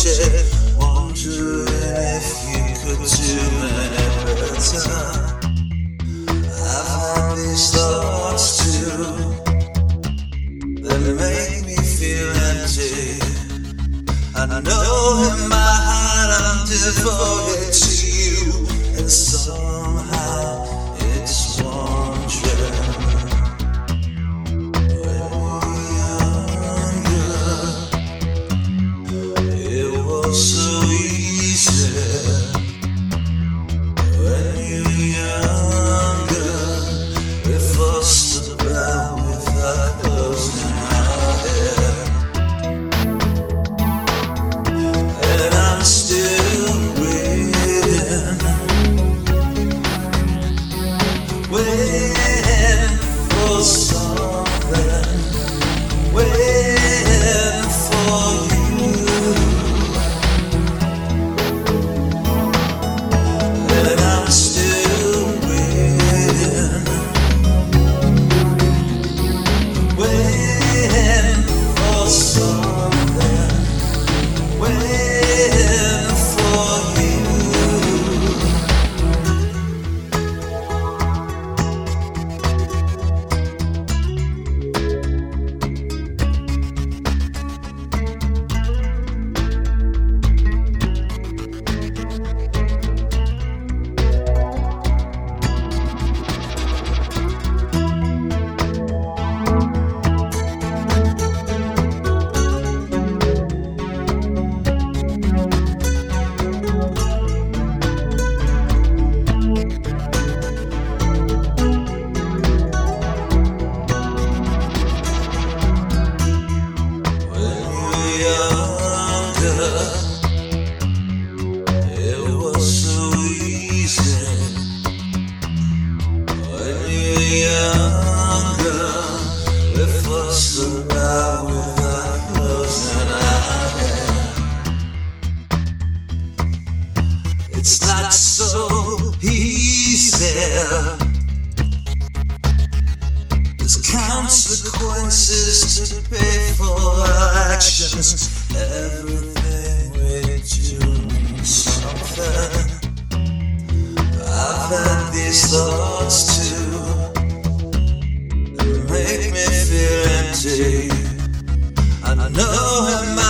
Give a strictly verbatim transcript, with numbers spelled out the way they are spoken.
watching, wondering if you could do me better. I've had these thoughts too, that make me feel empty. I know in my heart I'm devoted to you, and somehow it's wandering. When we were younger, it was so easy. When you were younger, we fussed about without closing our head. And I'm still waiting, waiting for something, waiting for you. And I'm still waiting, waiting for something, waiting for you. It was so easy. When you're younger, we fussed about without closing our head. It's not so easy. There's consequences to pay for our actions. Everything we do means something. I've had these thoughts too, that make me feel empty. I know in my